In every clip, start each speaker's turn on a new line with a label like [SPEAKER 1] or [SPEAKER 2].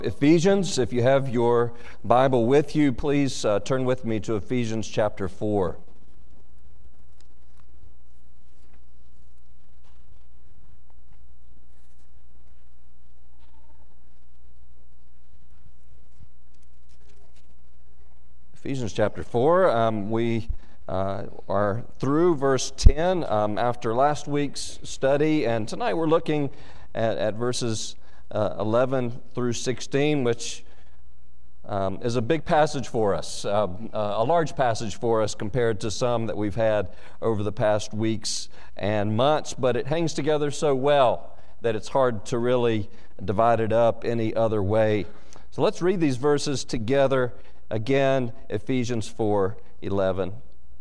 [SPEAKER 1] Ephesians, if you have your Bible with you, please turn with me to Ephesians chapter 4. Ephesians chapter 4, we are through verse 10 after last week's study, and tonight we're looking at verses 11 through 16, which is a big passage for us, a large passage for us compared to some that we've had over the past weeks and months, but it hangs together so well that it's hard to really divide it up any other way. So let's read these verses together again, Ephesians 4:11.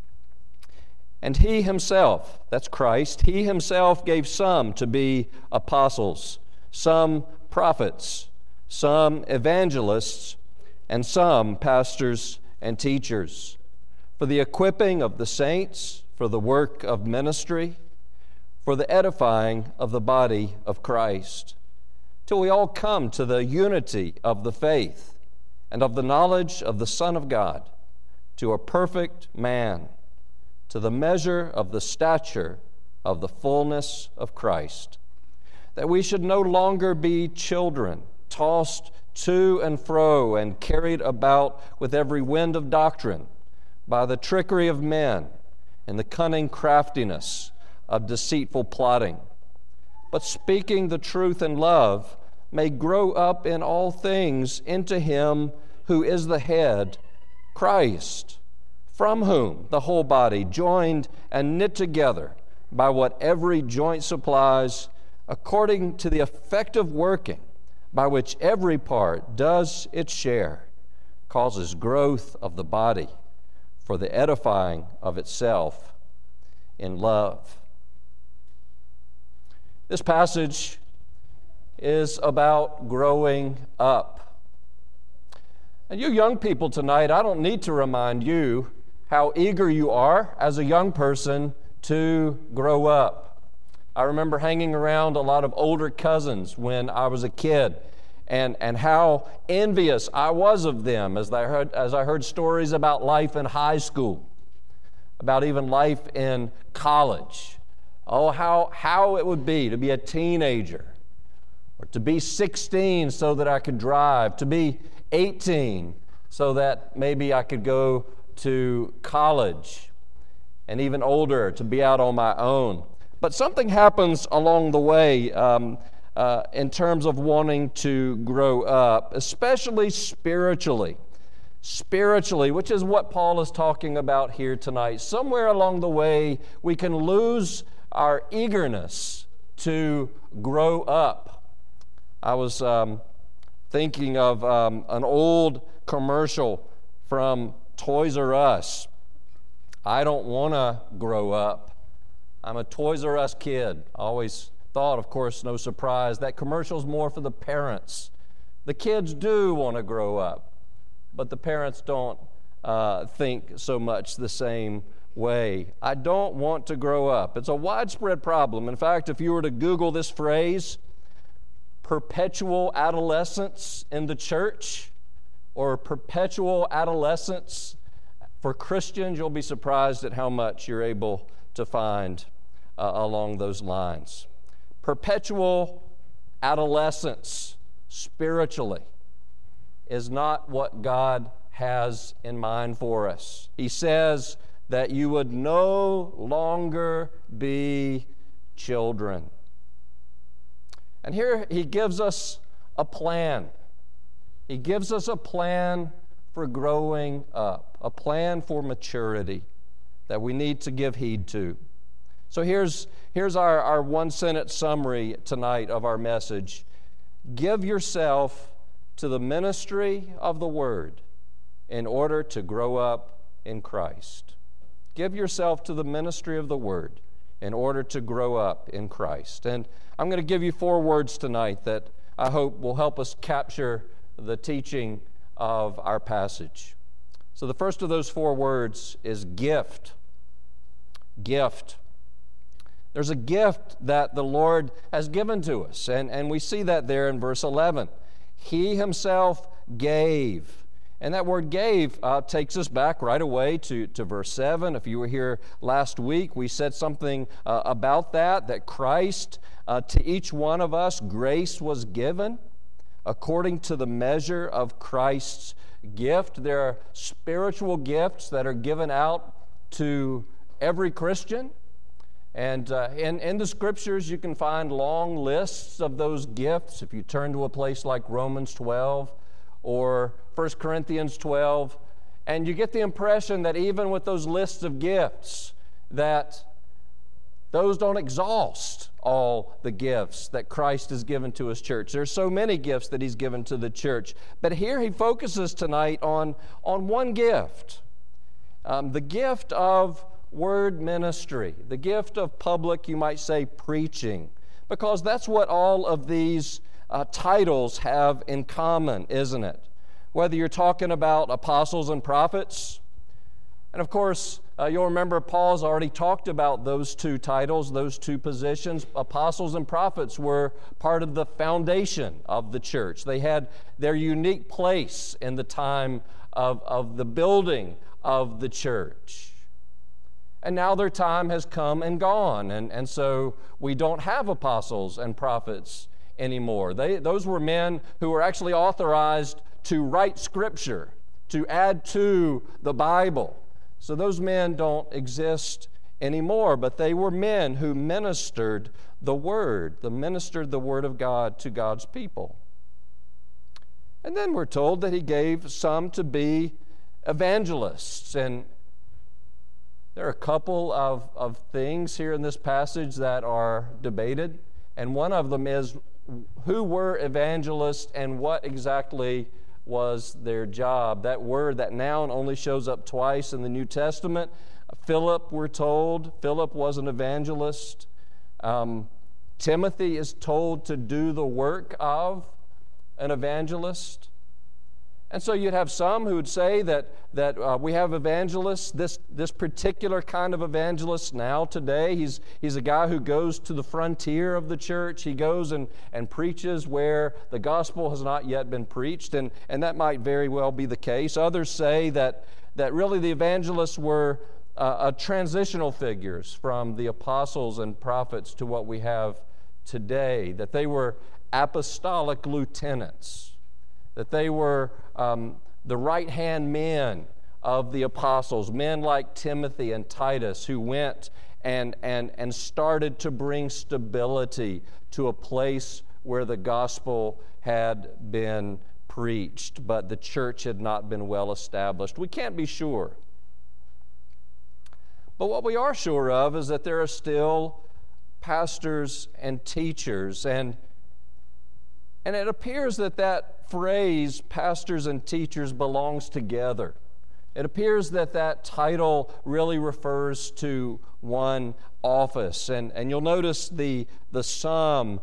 [SPEAKER 1] And he himself, that's Christ, he himself gave some to be apostles, some prophets, some evangelists, and some pastors and teachers, for the equipping of the saints, for the work of ministry, for the edifying of the body of Christ, till we all come to the unity of the faith and of the knowledge of the Son of God, to a perfect man, to the measure of the stature of the fullness of Christ, that we should no longer be children, tossed to and fro and carried about with every wind of doctrine by the trickery of men and the cunning craftiness of deceitful plotting, but speaking the truth in love may grow up in all things into Him who is the head, Christ, from whom the whole body, joined and knit together by what every joint supplies, according to the effective working by which every part does its share, causes growth of the body for the edifying of itself in love. This passage is about growing up. And you young people tonight, I don't need to remind you how eager you are as a young person to grow up. I remember hanging around a lot of older cousins when I was a kid, and how envious I was of them as I heard stories about life in high school, about even life in college. Oh, how it would be to be a teenager, or to be 16 so that I could drive, to be 18 so that maybe I could go to college, and even older to be out on my own. But something happens along the way in terms of wanting to grow up, especially spiritually. Spiritually, which is what Paul is talking about here tonight. Somewhere along the way, we can lose our eagerness to grow up. I was thinking of an old commercial from Toys R Us. I don't want to grow up. I'm a Toys R Us kid. I always thought, of course, no surprise, that commercial's more for the parents. The kids do want to grow up, but the parents don't think so much the same way. I don't want to grow up. It's a widespread problem. In fact, if you were to Google this phrase, perpetual adolescence in the church, or perpetual adolescence for Christians, you'll be surprised at how much you're able to find along those lines. Perpetual adolescence spiritually is not what God has in mind for us. He says that you would no longer be children. And here he gives us a plan. He gives us a plan for growing up, a plan for maturity that we need to give heed to. So here's our one-sentence summary tonight of our message. Give yourself to the ministry of the Word in order to grow up in Christ. Give yourself to the ministry of the Word in order to grow up in Christ. And I'm going to give you 4 words tonight that I hope will help us capture the teaching of our passage. So the first of those 4 words is gift. Gift. There's a gift that the Lord has given to us, and we see that there in verse 11. He himself gave. And that word gave takes us back right away to verse 7. If you were here last week, we said something about that Christ, to each one of us, grace was given according to the measure of Christ's gift. There are spiritual gifts that are given out to every Christian. And in the Scriptures, you can find long lists of those gifts. If you turn to a place like Romans 12 or 1 Corinthians 12, and you get the impression that even with those lists of gifts, that those don't exhaust all the gifts that Christ has given to His church. There's so many gifts that He's given to the church. But here He focuses tonight on one gift, the gift of word ministry, the gift of public, you might say, preaching, because that's what all of these titles have in common, isn't it? Whether you're talking about apostles and prophets, and of course, you'll remember Paul's already talked about those two titles, those two positions. Apostles and prophets were part of the foundation of the church. They had their unique place in the time of the building of the church. And now their time has come and gone, and so we don't have apostles and prophets anymore. Those were men who were actually authorized to write Scripture, to add to the Bible. So those men don't exist anymore, but they were men who ministered the Word, ministered the Word of God to God's people. And then we're told that He gave some to be evangelists, and there are a couple of things here in this passage that are debated, and one of them is who were evangelists and what exactly was their job. That word, that noun, only shows up twice in the New Testament. Philip, we're told, Philip was an evangelist. Timothy is told to do the work of an evangelist. And so you'd have some who would say that we have evangelists, this particular kind of evangelist now today. He's a guy who goes to the frontier of the church. He goes and preaches where the gospel has not yet been preached, and that might very well be the case. Others say that really the evangelists were transitional figures from the apostles and prophets to what we have today, that they were apostolic lieutenants, that they were the right-hand men of the apostles, men like Timothy and Titus, who went and started to bring stability to a place where the gospel had been preached, but the church had not been well established. We can't be sure. But what we are sure of is that there are still pastors and teachers, and it appears that phrase, pastors and teachers, belongs together. It appears that title really refers to one office. And you'll notice the some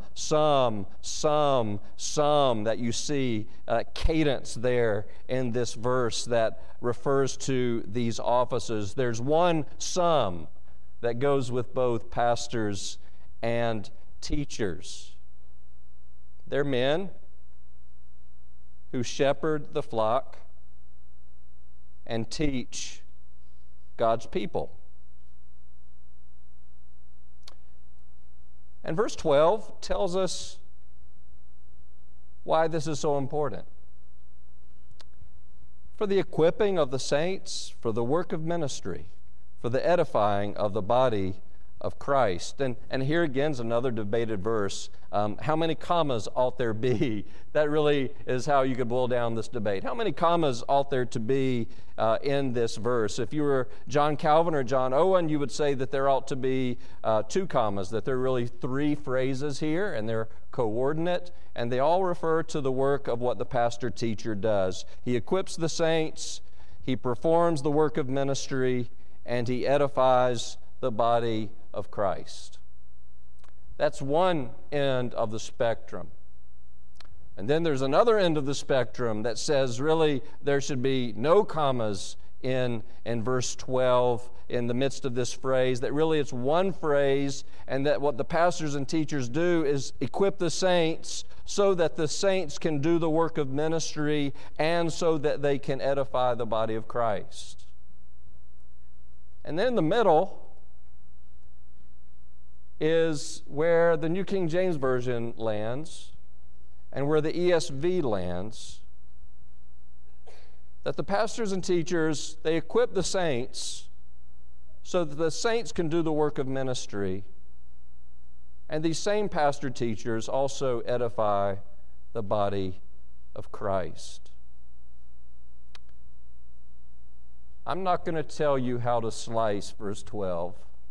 [SPEAKER 1] that you see cadence there in this verse that refers to these offices. There's one some that goes with both pastors and teachers. They're men who shepherd the flock and teach God's people. And verse 12 tells us why this is so important. For the equipping of the saints, for the work of ministry, for the edifying of the body of Christ. And here again is another debated verse. How many commas ought there be? That really is how you could boil down this debate. How many commas ought there to be in this verse? If you were John Calvin or John Owen, you would say that there ought to be 2 commas, that there are really 3 phrases here, and they're coordinate, and they all refer to the work of what the pastor-teacher does. He equips the saints, he performs the work of ministry, and he edifies the body of Christ. That's one end of the spectrum. And then there's another end of the spectrum that says really there should be no commas in verse 12 in the midst of this phrase, that really it's one phrase, and that what the pastors and teachers do is equip the saints so that the saints can do the work of ministry and so that they can edify the body of Christ. And then in the middle is where the New King James Version lands and where the ESV lands, that the pastors and teachers, they equip the saints so that the saints can do the work of ministry, and these same pastor teachers also edify the body of Christ. I'm not going to tell you how to slice verse 12,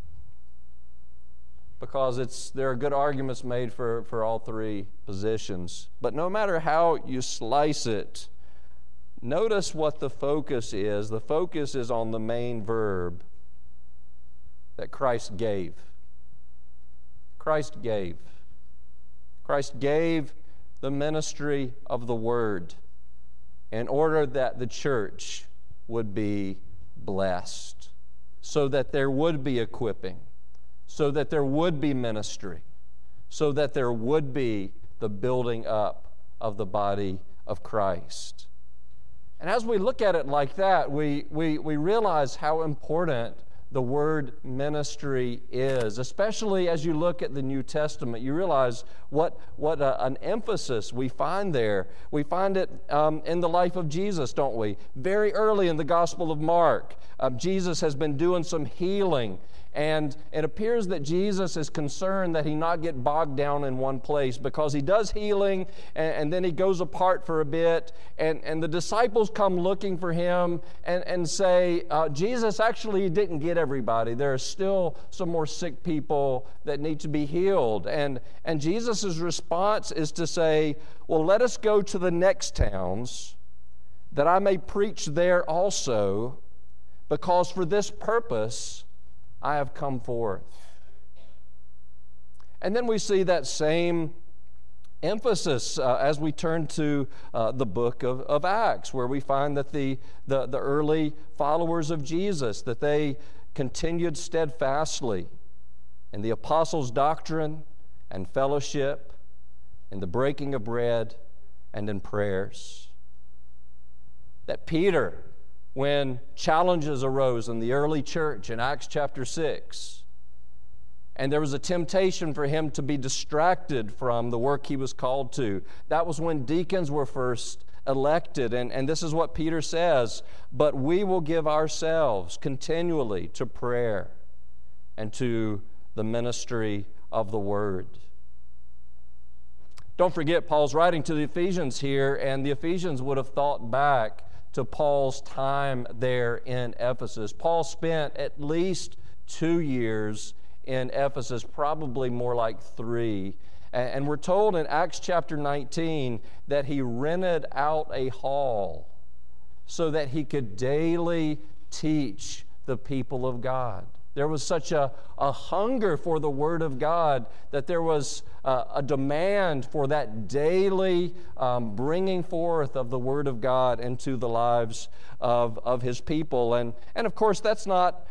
[SPEAKER 1] because there are good arguments made for all three positions. But no matter how you slice it, notice what the focus is. The focus is on the main verb that Christ gave. Christ gave. Christ gave the ministry of the Word in order that the church would be blessed, so that there would be equipping, so that there would be ministry, so that there would be the building up of the body of Christ. And as we look at it like that, we realize how important the word ministry is, especially as you look at the New Testament. You realize what an emphasis we find there. We find it in the life of Jesus, don't we? Very early in the Gospel of Mark, Jesus has been doing some healing, and it appears that Jesus is concerned that he not get bogged down in one place, because he does healing and then he goes apart for a bit, and the disciples come looking for him and say, Jesus, actually didn't get everybody. There are still some more sick people that need to be healed. And Jesus' response is to say, well, let us go to the next towns that I may preach there also, because for this purpose I have come forth. And then we see that same emphasis as we turn to the book of Acts, where we find that the early followers of Jesus, that they continued steadfastly in the apostles' doctrine and fellowship, in the breaking of bread, and in prayers. That Peter, when challenges arose in the early church in Acts chapter 6, and there was a temptation for him to be distracted from the work he was called to, that was when deacons were first elected. And this is what Peter says, but we will give ourselves continually to prayer and to the ministry of the word. Don't forget, Paul's writing to the Ephesians here, and the Ephesians would have thought back to Paul's time there in Ephesus. Paul spent at least 2 years in Ephesus, probably more like 3. And we're told in Acts chapter 19 that he rented out a hall so that he could daily teach the people of God. There was such a hunger for the Word of God that there was a demand for that daily bringing forth of the Word of God into the lives of His people. And of course, that's not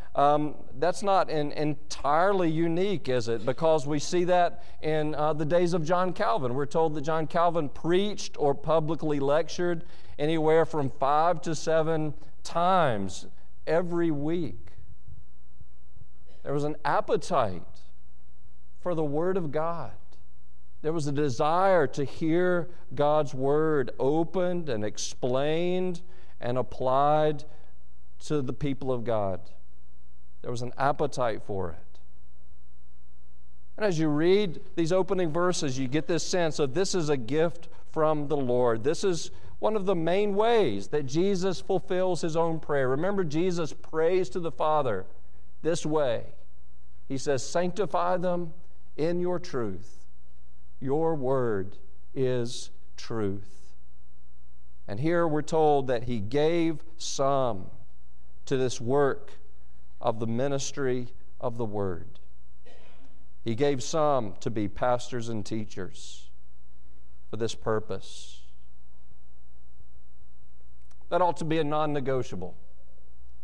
[SPEAKER 1] entirely unique, is it? Because we see that in the days of John Calvin. We're told that John Calvin preached or publicly lectured anywhere from 5 to 7 times every week. There was an appetite for the Word of God. There was a desire to hear God's Word opened and explained and applied to the people of God. There was an appetite for it. And as you read these opening verses, you get this sense of this is a gift from the Lord. This is one of the main ways that Jesus fulfills His own prayer. Remember, Jesus prays to the Father this way. He says, sanctify them in your truth. Your word is truth. And here we're told that He gave some to this work of the ministry of the word. He gave some to be pastors and teachers for this purpose. That ought to be a non-negotiable.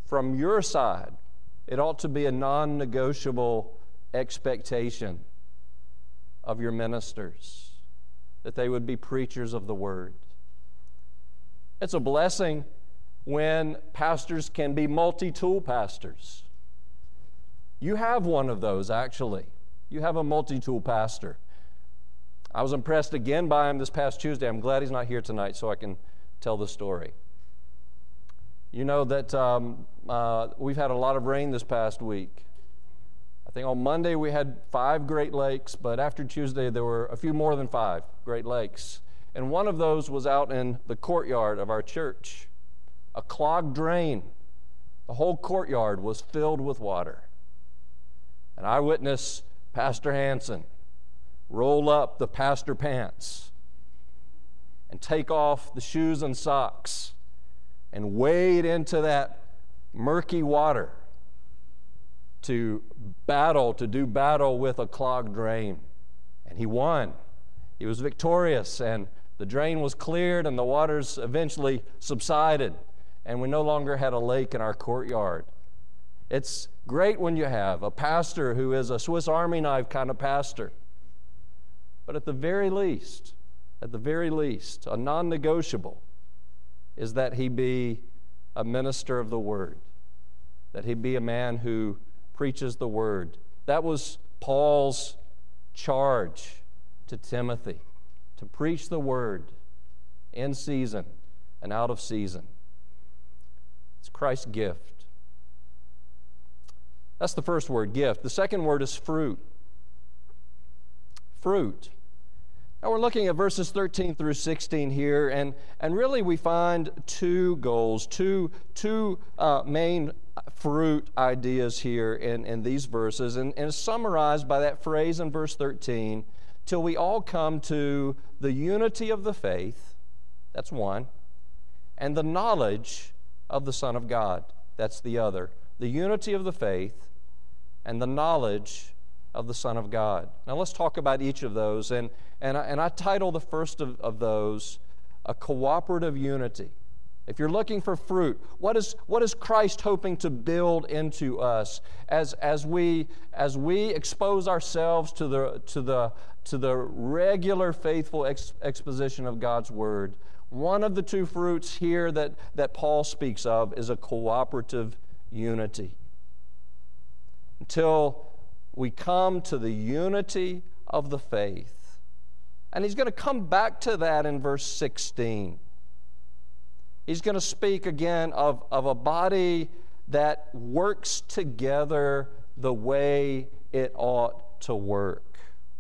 [SPEAKER 1] from your side, it ought to be a non-negotiable expectation of your ministers, that they would be preachers of the Word. It's a blessing when pastors can be multi-tool pastors. You have one of those, actually. You have a multi-tool pastor. I was impressed again by him this past Tuesday. I'm glad he's not here tonight so I can tell the story. You know that we've had a lot of rain this past week. I think on Monday we had 5 Great Lakes, but after Tuesday there were a few more than 5 Great Lakes. And one of those was out in the courtyard of our church. A clogged drain. The whole courtyard was filled with water. And I witnessed Pastor Hansen roll up the pastor pants and take off the shoes and socks and wade into that murky water to do battle with a clogged drain. And he won. He was victorious, and the drain was cleared, and the waters eventually subsided, and we no longer had a lake in our courtyard. It's great when you have a pastor who is a Swiss Army knife kind of pastor. But at the very least, a non-negotiable is that he be a minister of the Word, that he be a man who preaches the Word. That was Paul's charge to Timothy, to preach the Word in season and out of season. It's Christ's gift. That's the first word, gift. The second word is fruit. Fruit. Now we're looking at verses 13 through 16 here, and really we find 2 goals, two main fruit ideas here in these verses, and it's summarized by that phrase in verse 13, till we all come to the unity of the faith, that's one, and the knowledge of the Son of God, that's the other. The unity of the faith and the knowledge of the Son of God. Now let's talk about each of those, and I title the first of those, a cooperative unity. If you're looking for fruit, what is Christ hoping to build into us as we expose ourselves to the regular faithful exposition of God's Word? One of the 2 fruits here that Paul speaks of is a cooperative unity. Until we come to the unity of the faith. And he's going to come back to that in verse 16. He's going to speak again of a body that works together the way it ought to work.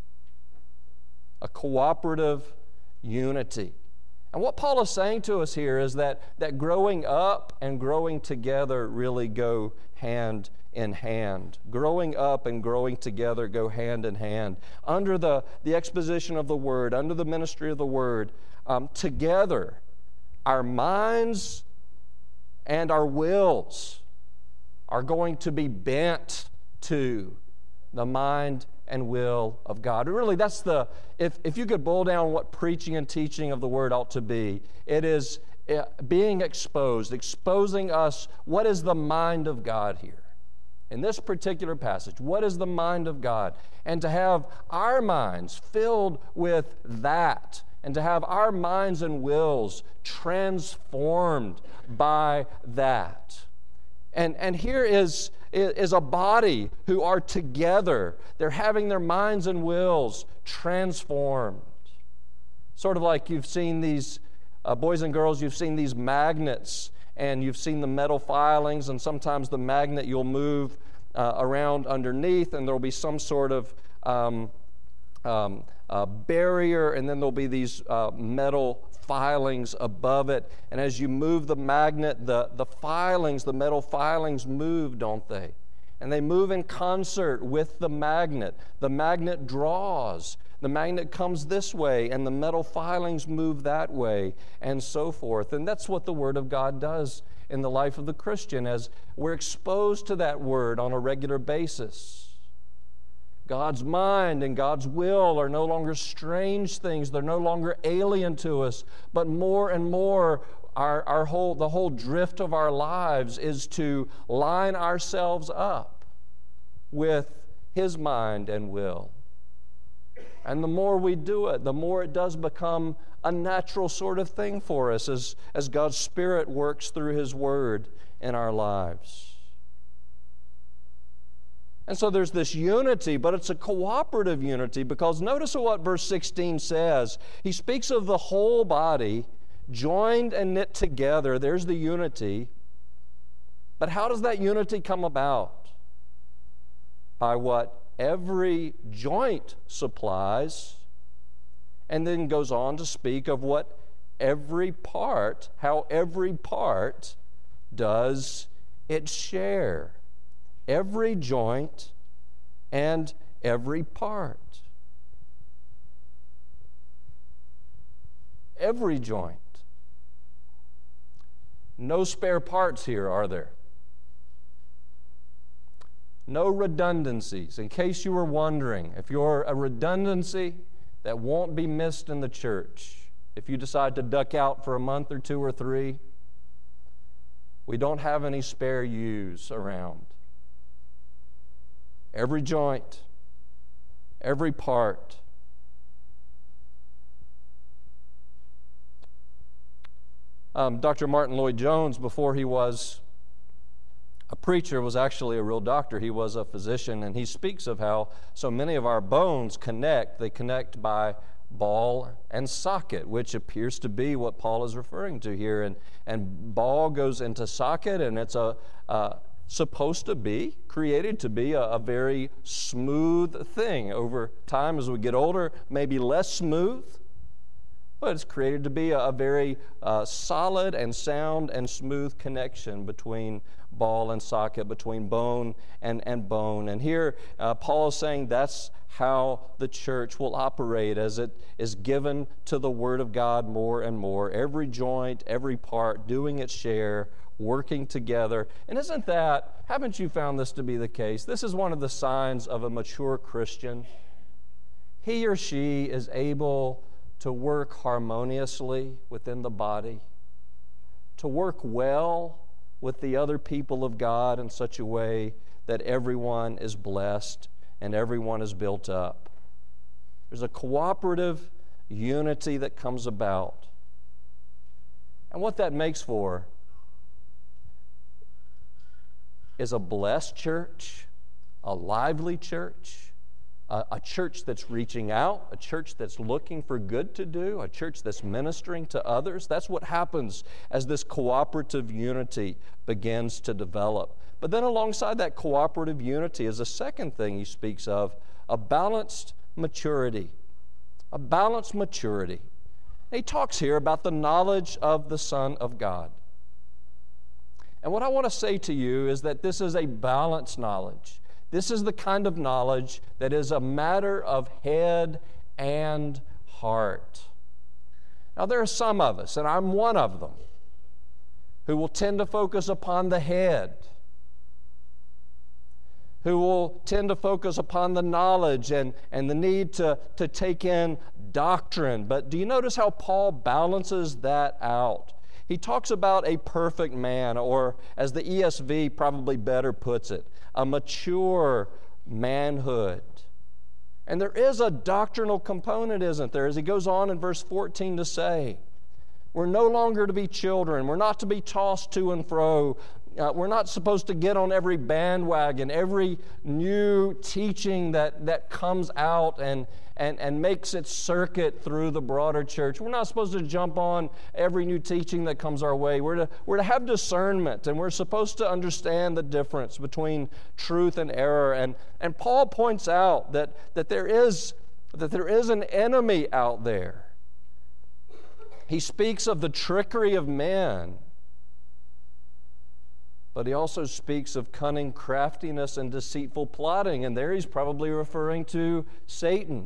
[SPEAKER 1] A cooperative unity. And what Paul is saying to us here is that growing up and growing together really go hand in hand. Growing up and growing together go hand in hand. Under the exposition of the Word, under the ministry of the Word, together, our minds and our wills are going to be bent to the mind and will of God. Really, that's if you could boil down what preaching and teaching of the Word ought to be, it is being exposing us what is the mind of God here. In this particular passage, what is the mind of God? And to have our minds filled with that, and to have our minds and wills transformed by that. And here is a body who are together. They're having their minds and wills transformed. Sort of like you've seen these, boys and girls, you've seen these magnets, and you've seen the metal filings, and sometimes the magnet you'll move around underneath, and there'll be some sort of barrier, and then there'll be these metal filings above it. And as you move the magnet, the filings, the metal filings move, don't they? And they move in concert with the magnet. The magnet draws. The magnet comes this way, and the metal filings move that way, and so forth. And that's what the Word of God does in the life of the Christian, as we're exposed to that Word on a regular basis. God's mind and God's will are no longer strange things. They're no longer alien to us, but more and more the whole drift of our lives is to line ourselves up with His mind and will. And the more we do it, the more it does become a natural sort of thing for us as God's Spirit works through His Word in our lives. And so there's this unity, but it's a cooperative unity, because notice what verse 16 says. He speaks of the whole body joined and knit together. There's the unity. But how does that unity come about? By what every joint supplies, and then goes on to speak of how every part does its share. Every joint and every part. Every joint. No spare parts here, are there? No redundancies. In case you were wondering, if you're a redundancy that won't be missed in the church, if you decide to duck out for a month or 2 or 3, we don't have any spare yous around. Every joint, every part. Dr. Martin Lloyd-Jones, before he was a preacher, was actually a real doctor. He was a physician, and he speaks of how so many of our bones connect. They connect by ball and socket, which appears to be what Paul is referring to here. And ball goes into socket, and it's supposed to be, created to be a very smooth thing. Over time, as we get older, maybe less smooth, but it's created to be a very solid and sound and smooth connection between ball and socket, between bone and bone. And here, Paul is saying that's how the church will operate as it is given to the Word of God more and more. Every joint, every part doing its share, working together. And haven't you found this to be the case? This is one of the signs of a mature Christian. He or she is able to work harmoniously within the body, to work well with the other people of God in such a way that everyone is blessed and everyone is built up. There's a cooperative unity that comes about. And what that makes for is a blessed church, a lively church, a church that's reaching out, a church that's looking for good to do, a church that's ministering to others. That's what happens as this cooperative unity begins to develop. But then alongside that cooperative unity is a second thing he speaks of, a balanced maturity. A balanced maturity. And he talks here about the knowledge of the Son of God. And what I want to say to you is that this is a balanced knowledge. This is the kind of knowledge that is a matter of head and heart. Now, there are some of us, and I'm one of them, who will tend to focus upon the head, who will tend to focus upon the knowledge and the need to take in doctrine. But do you notice how Paul balances that out? He talks about a perfect man, or as the ESV probably better puts it, a mature manhood. And there is a doctrinal component, isn't there? As he goes on in verse 14 to say, we're no longer to be children. We're not to be tossed to and fro. We're not supposed to get on every bandwagon, every new teaching that comes out and makes its circuit through the broader church. We're not supposed to jump on every new teaching that comes our way. We're to have discernment, and we're supposed to understand the difference between truth and error. And Paul points out that there is an enemy out there. He speaks of the trickery of men, but he also speaks of cunning craftiness and deceitful plotting, and there he's probably referring to Satan.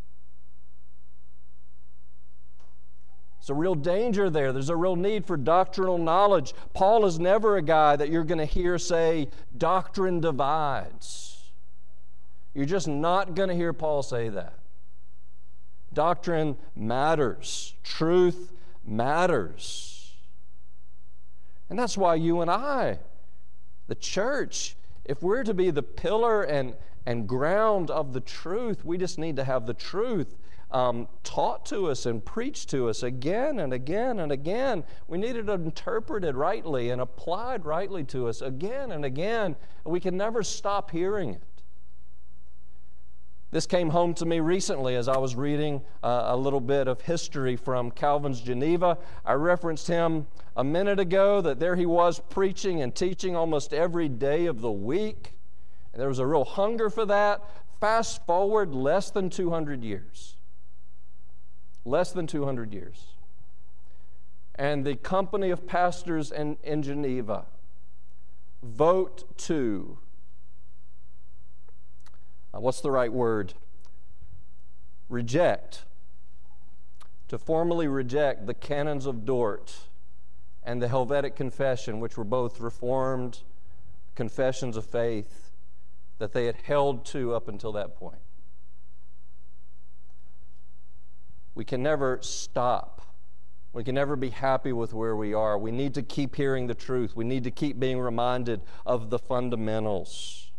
[SPEAKER 1] There's a real danger there. There's a real need for doctrinal knowledge. Paul is never a guy that you're going to hear say, doctrine divides. You're just not going to hear Paul say that. Doctrine matters. Truth matters. And that's why you and I, the church, if we're to be the pillar and ground of the truth, we just need to have the truth taught to us and preached to us again and again and again. We need it interpreted rightly and applied rightly to us again and again. We can never stop hearing it. This came home to me recently as I was reading a little bit of history from Calvin's Geneva. I referenced him a minute ago, that there he was preaching and teaching almost every day of the week. And there was a real hunger for that. Fast forward less than 200 years. Less than 200 years. And the company of pastors in Geneva vote to, what's the right word? Reject. To formally reject the Canons of Dort and the Helvetic Confession, which were both Reformed confessions of faith that they had held to up until that point. We can never stop. We can never be happy with where we are. We need to keep hearing the truth. We need to keep being reminded of the fundamentals.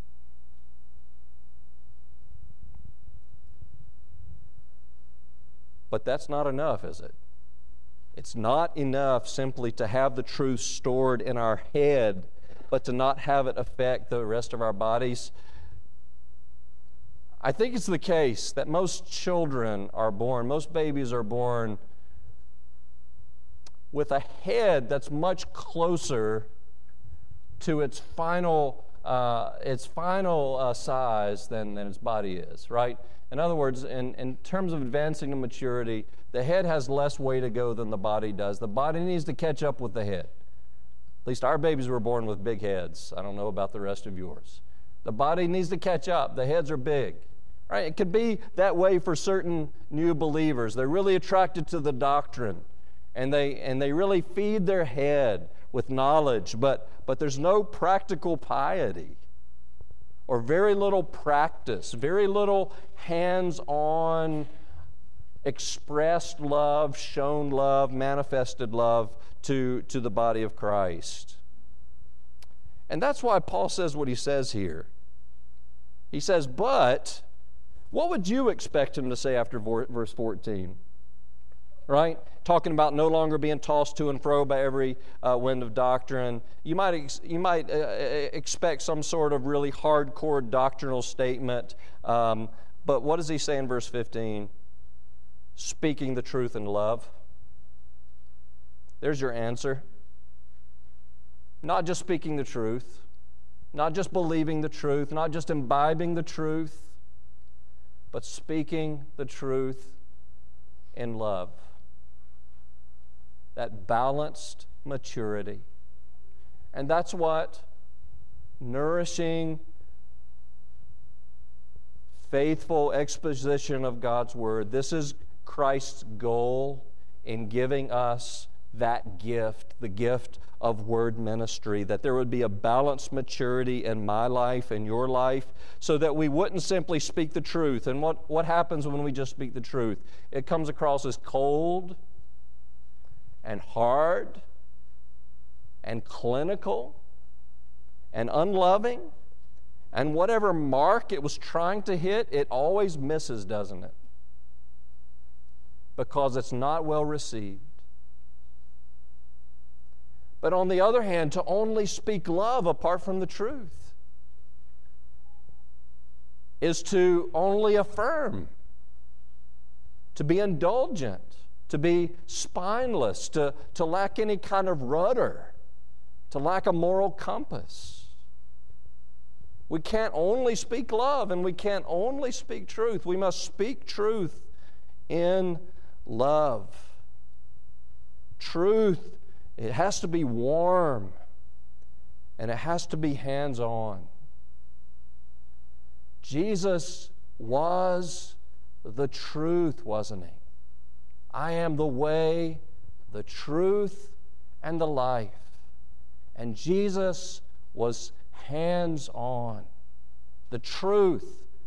[SPEAKER 1] But that's not enough, is it? It's not enough simply to have the truth stored in our head, but to not have it affect the rest of our bodies. I think it's the case that most children are born, most babies are born with a head that's much closer to its final size than its body is, right? In other words, in terms of advancing to maturity, the head has less way to go than the body does. The body needs to catch up with the head. At least our babies were born with big heads. I don't know about the rest of yours. The body needs to catch up. The heads are big. Right? It could be that way for certain new believers. They're really attracted to the doctrine, and they really feed their head with knowledge, but there's no practical piety, or very little practice, very little hands-on expressed love, shown love, manifested love to the body of Christ. And that's why Paul says what he says here. He says, but what would you expect him to say after verse 14? Right? Talking about no longer being tossed to and fro by every wind of doctrine. You might expect some sort of really hardcore doctrinal statement. But what does he say in verse 15? Speaking the truth in love. There's your answer. Not just speaking the truth, not just believing the truth, not just imbibing the truth, but speaking the truth in love. That balanced maturity. And that's what nourishing, faithful exposition of God's Word, this is Christ's goal in giving us that gift, the gift of word ministry, that there would be a balanced maturity in my life and your life, so that we wouldn't simply speak the truth. And what happens when we just speak the truth? It comes across as cold and hard and clinical and unloving, and whatever mark it was trying to hit, it always misses, doesn't it? Because it's not well received. But on the other hand, to only speak love apart from the truth is to only affirm, to be indulgent, to be spineless, to lack any kind of rudder, to lack a moral compass. We can't only speak love and we can't only speak truth. We must speak truth in love. Truth, it has to be warm and it has to be hands-on. Jesus was the truth, wasn't he? I am the way, the truth, and the life. And Jesus was hands-on. The truth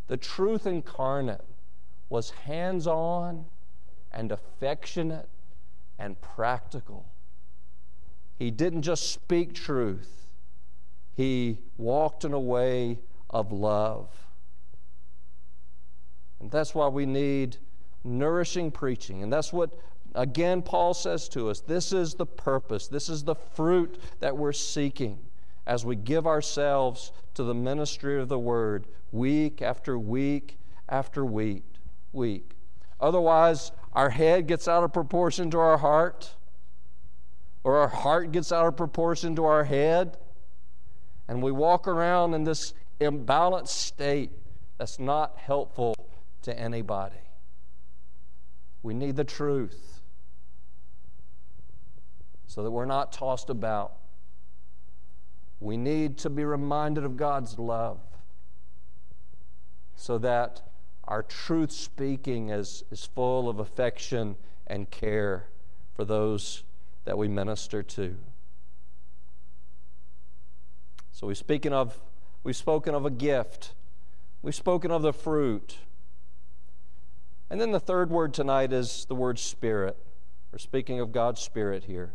[SPEAKER 1] the truth incarnate, was hands-on and affectionate and practical. He didn't just speak truth. He walked in a way of love. And that's why we need nourishing preaching. And that's what, again, Paul says to us. This is the purpose. This is the fruit that we're seeking as we give ourselves to the ministry of the Word week after week after week. Otherwise, our head gets out of proportion to our heart, or our heart gets out of proportion to our head, and we walk around in this imbalanced state that's not helpful to anybody. We need the truth so that we're not tossed about. We need to be reminded of God's love so that our truth speaking is full of affection and care for those that we minister to. So we've spoken of a gift. We've spoken of the fruit. And then the third word tonight is the word Spirit. We're speaking of God's Spirit here.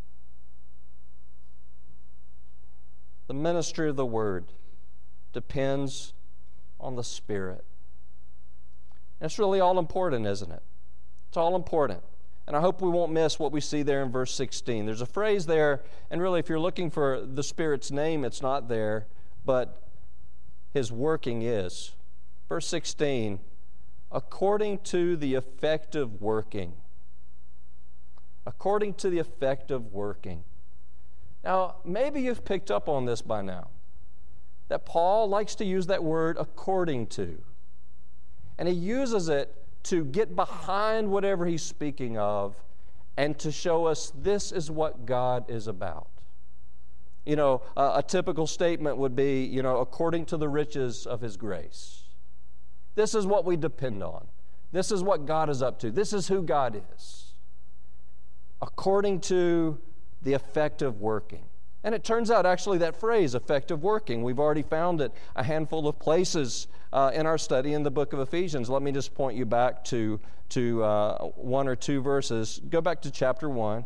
[SPEAKER 1] The ministry of the Word depends on the Spirit. And it's really all important, isn't it? It's all important. And I hope we won't miss what we see there in verse 16. There's a phrase there, and really if you're looking for the Spirit's name, it's not there, but His working is. Verse 16, according to the effective working. According to the effective working. Now, maybe you've picked up on this by now, that Paul likes to use that word according to. And he uses it to get behind whatever he's speaking of and to show us this is what God is about. You know, a typical statement would be, you know, according to the riches of His grace. This is what we depend on. This is what God is up to. This is who God is. According to the effective working. And it turns out, actually, that phrase, effective working, we've already found it a handful of places in our study in the book of Ephesians. Let me just point you back to one or two verses. Go back to chapter 1.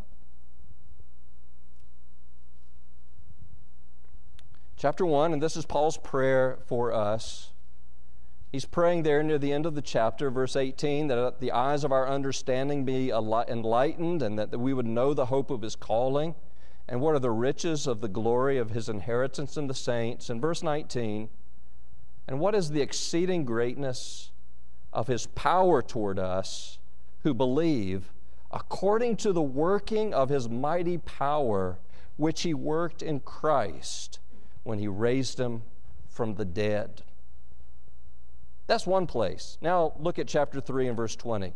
[SPEAKER 1] Chapter 1, and this is Paul's prayer for us. He's praying there near the end of the chapter, verse 18, that the eyes of our understanding be enlightened and that we would know the hope of His calling and what are the riches of the glory of His inheritance in the saints. In verse 19, and what is the exceeding greatness of His power toward us who believe, according to the working of His mighty power, which He worked in Christ when He raised Him from the dead. That's one place. Now look at chapter 3 and verse 20.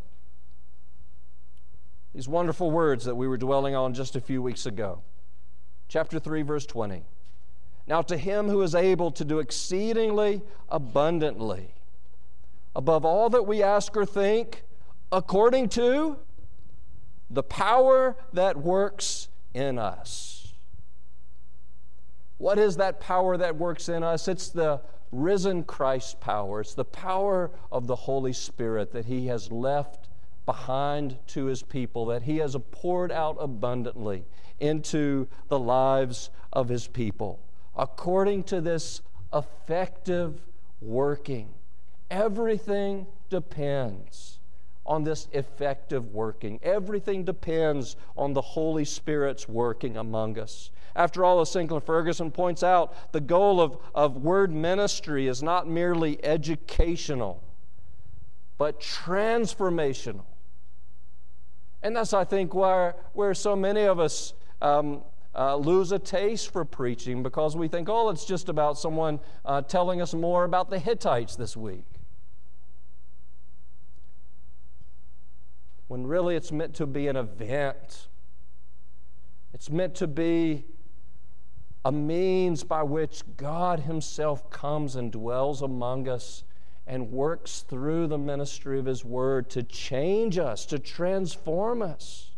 [SPEAKER 1] These wonderful words that we were dwelling on just a few weeks ago. Chapter 3, verse 20. Now to Him who is able to do exceedingly abundantly, above all that we ask or think, according to the power that works in us. What is that power that works in us? It's the risen Christ power. It's the power of the Holy Spirit that He has left behind to His people, that He has poured out abundantly into the lives of His people. According to this effective working, everything depends on this effective working. Everything depends on the Holy Spirit's working among us. After all, as Sinclair Ferguson points out, the goal of word ministry is not merely educational, but transformational. And that's, I think, where so many of us lose a taste for preaching, because we think, oh, it's just about someone telling us more about the Hittites this week. When really it's meant to be an event. It's meant to be a means by which God Himself comes and dwells among us and works through the ministry of His Word to change us, to transform us.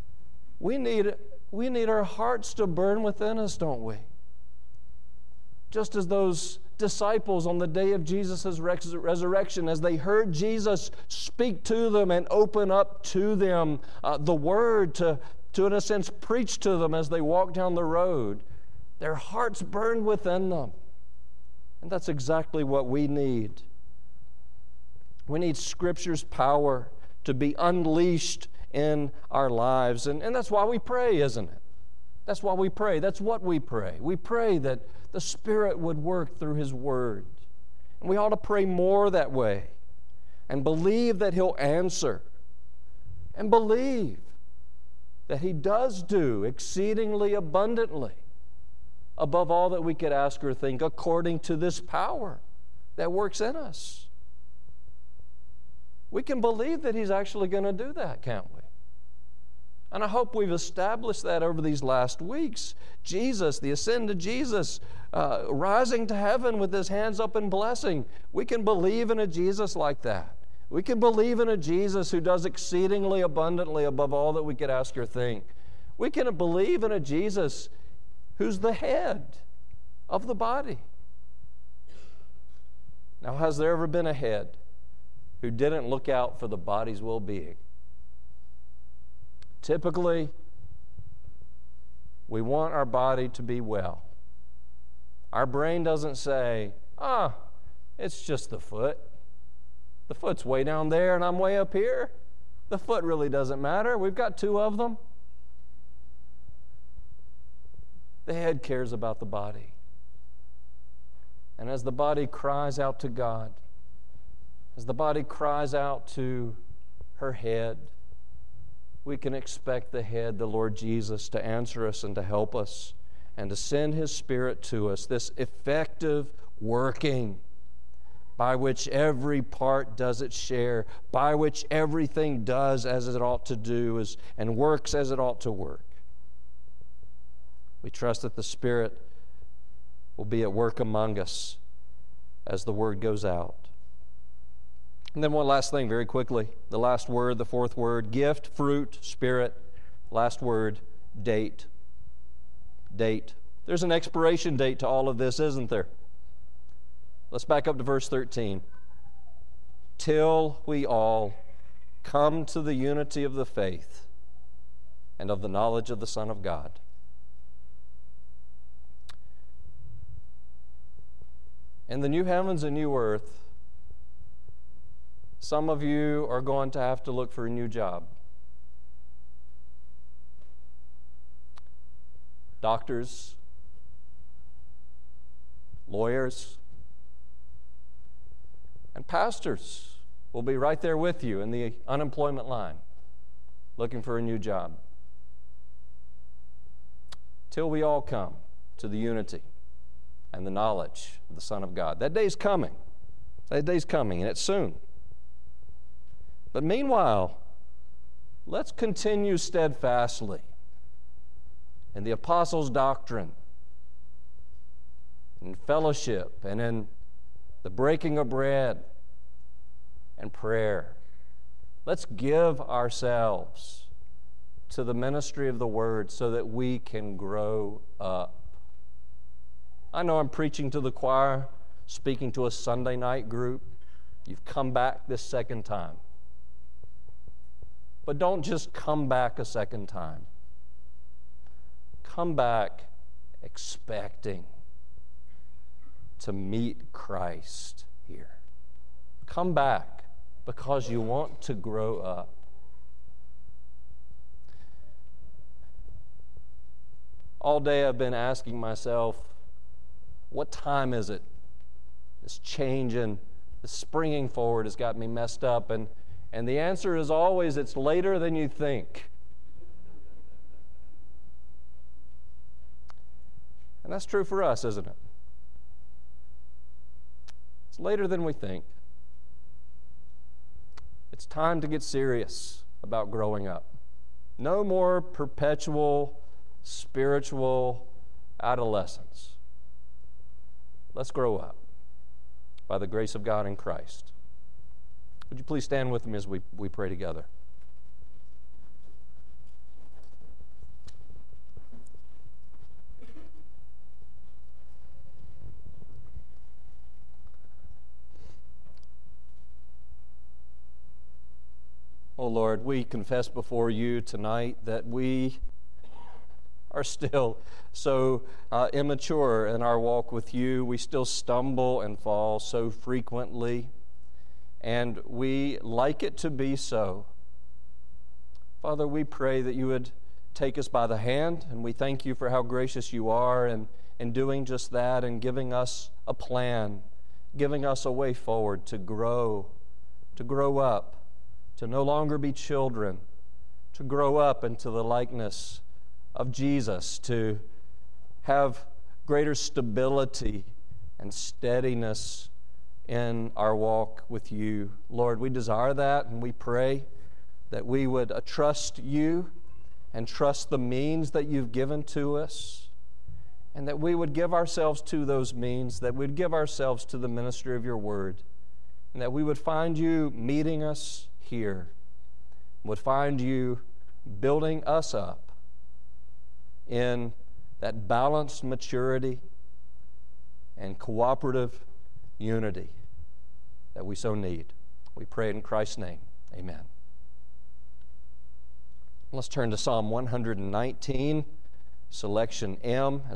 [SPEAKER 1] We need our hearts to burn within us, don't we? just as those disciples on the day of Jesus' resurrection, as they heard Jesus speak to them and open up to them the Word to, in a sense, preach to them as they walked down the road, their hearts burned within them. And that's exactly what we need. We need Scripture's power to be unleashed in our lives. And that's why we pray, isn't it? That's why we pray. That's what we pray. We pray that the Spirit would work through His Word. And we ought to pray more that way and believe that He'll answer and believe that He does do exceedingly abundantly above all that we could ask or think, according to this power that works in us. We can believe that He's actually going to do that, can't we? And I hope we've established that over these last weeks. Jesus, the ascended Jesus, rising to heaven with His hands up in blessing. We can believe in a Jesus like that. We can believe in a Jesus who does exceedingly abundantly above all that we could ask or think. We can believe in a Jesus who's the head of the body. Now, has there ever been a head who didn't look out for the body's well-being? Typically, we want our body to be well. Our brain doesn't say, it's just the foot. The foot's way down there and I'm way up here. The foot really doesn't matter. We've got two of them. The head cares about the body. And as the body cries out to God, as the body cries out to her head, we can expect the head, the Lord Jesus, to answer us and to help us and to send His Spirit to us, this effective working by which every part does its share, by which everything does as it ought to do and works as it ought to work. We trust that the Spirit will be at work among us as the Word goes out. And then one last thing very quickly. The last word, the fourth word, gift, fruit, Spirit. Last word, date. Date. There's an expiration date to all of this, isn't there? Let's back up to verse 13. Till we all come to the unity of the faith and of the knowledge of the Son of God. In the new heavens and new earth, some of you are going to have to look for a new job. Doctors, lawyers, and pastors will be right there with you in the unemployment line, looking for a new job. Till we all come to the unity and the knowledge of the Son of God. That day's coming. That day's coming, and it's soon. But meanwhile, let's continue steadfastly in the apostles' doctrine, in fellowship, and in the breaking of bread and prayer. Let's give ourselves to the ministry of the Word so that we can grow up. I know I'm preaching to the choir, speaking to a Sunday night group. You've come back this second time. But don't just come back a second time. Come back expecting to meet Christ here. Come back because you want to grow up. All day I've been asking myself, what time is it? This change and the springing forward has got me messed up, and the answer is always, it's later than you think. And that's true for us, isn't it? It's later than we think. It's time to get serious about growing up. No more perpetual spiritual adolescence. Let's grow up by the grace of God in Christ. Would you please stand with me as we pray together? Lord, we confess before you tonight that we are still so immature in our walk with you. We still stumble and fall so frequently, and we like it to be so. Father, we pray that you would take us by the hand, and we thank you for how gracious you are in doing just that and giving us a plan, giving us a way forward to grow up, to no longer be children, to grow up into the likeness of Jesus, to have greater stability and steadiness in our walk with you. Lord, we desire that, and we pray that we would trust you and trust the means that you've given to us, and that we would give ourselves to those means, that we'd give ourselves to the ministry of your word, and that we would find you meeting us here, would find you building us up in that balanced maturity and cooperative unity that we so need. We pray in Christ's name. Amen. Let's turn to Psalm 119, selection M.